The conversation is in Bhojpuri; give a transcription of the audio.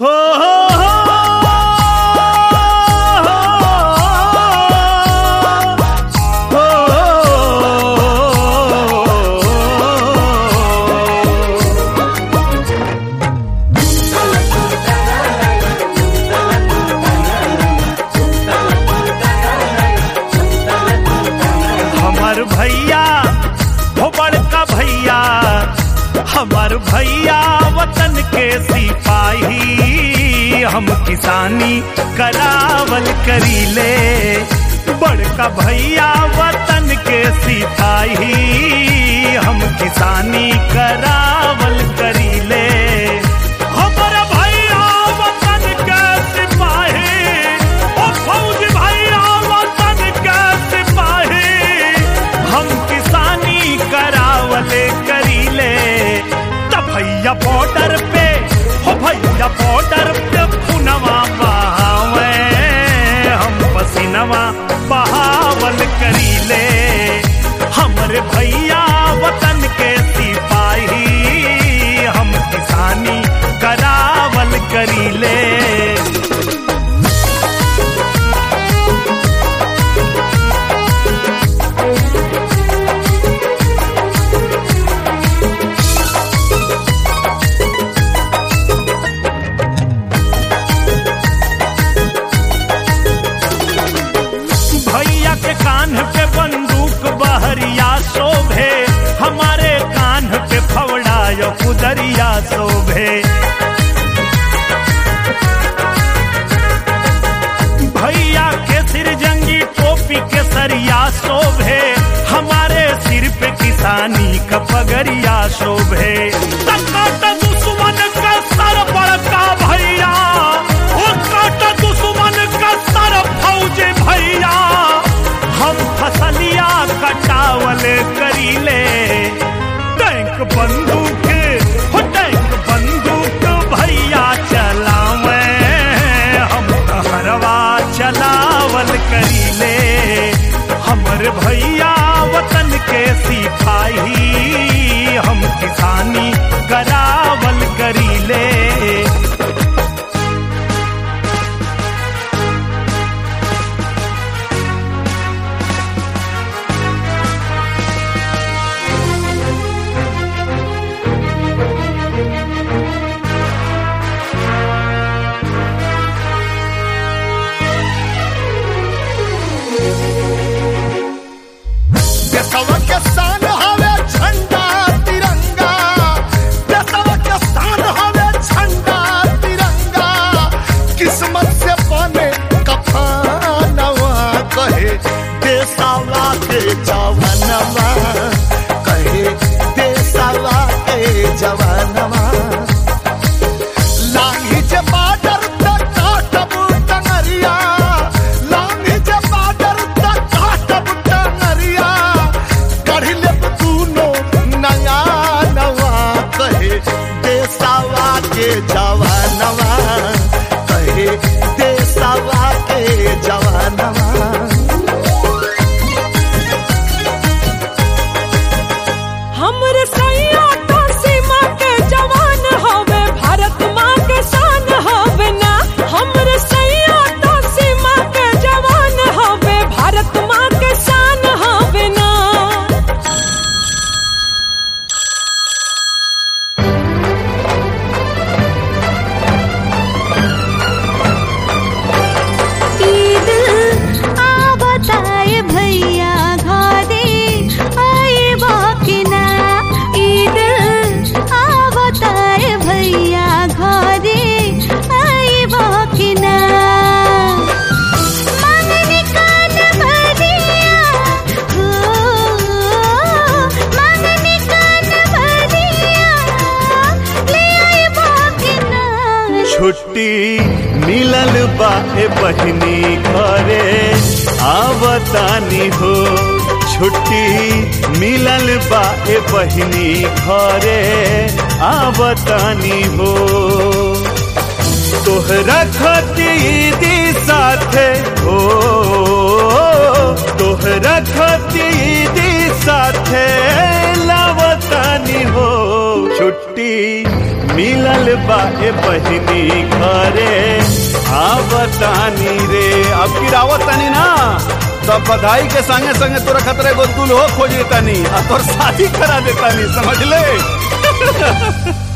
हो हमार भैया हो बड़का भैया, हमार भैया वतन के सिपाही, हम किसानी करावल करीले। बड़का भैया वतन के सिपाही, हम किसानी करावल करीले। हमार भैया वतन के सिपाही, ओ फौज भैया वतन के सिपाही, हम किसानी करावले करीले। भैया बॉर्डर पे हो भैया बॉर्डर पे पुनवा बहावे, हम पसीनवा बहावल करीले। हमरे भैया वतन के सिपाही, हम किसानी करावल करीले। कान पे बंदूक बहरिया शोभे, हमारे कान पे फवड़ा यो कुदरिया शोभे। भैया के सिर जंगी टोपी के सरिया शोभे, हमारे सिर पे किसानी का पगरिया शोभे। दुश्मन का सर बड़का भैया, वो काटा दुश्मन का सर फौज भैया, हम फसलिया कटावल करीले। टैंक बंदूक हो टैंक बंदूक भैया चलावे, हम हरवा चलावल करीले। हमर भैया वतन के सिपाही, हम किसानी करावल करीले। देशवा के शान हवे झंडा तिरंगा, देशवा के शान हवे झंडा तिरंगा। किस्मत से बने कफनवा, कहे देशवा के जवानवा, कहे देशवा के जवानवा। लांघी जे बॉर्डर तक काटब टंगरिया, लांघी जे बॉर्डर तक काटब टंगरिया। कढ़ले दूनो नया नवा, कहे देशवा के जवानवा, कहे देशवा के जवानवा। हमरे सैया तो सीमा के जवान हवे, भारत माँ के शान हवे ना। हमरे सैया तो सीमा के जवान हवे, भारत माँ के शान हवे ना। ईद आवताए भैया घरे आए बाकिना, ईद आवताए भैया घरे आए बाकिना। मांगनी कान भरिया हो, मांगनी कान भरिया ले आए बाकिना। छुट्टी मिलल बा ए बहिनी घरे आवतानी हो, छुट्टी मिलल बा ए बहिनी घरे आवतानी हो। तोहरा खतीदी साथे हो, तोहरा खतीदी साथे लावतानी हो। छुट्टी छुट्टी मिलल बा ए बहिनी घरे आवतानी रे। अब की आवतानी ना तो बधाई के संगे संगे तोरा खतरे गो दुल्हो खोज देतानी और तोर शादी करा देतानी, समझ ले।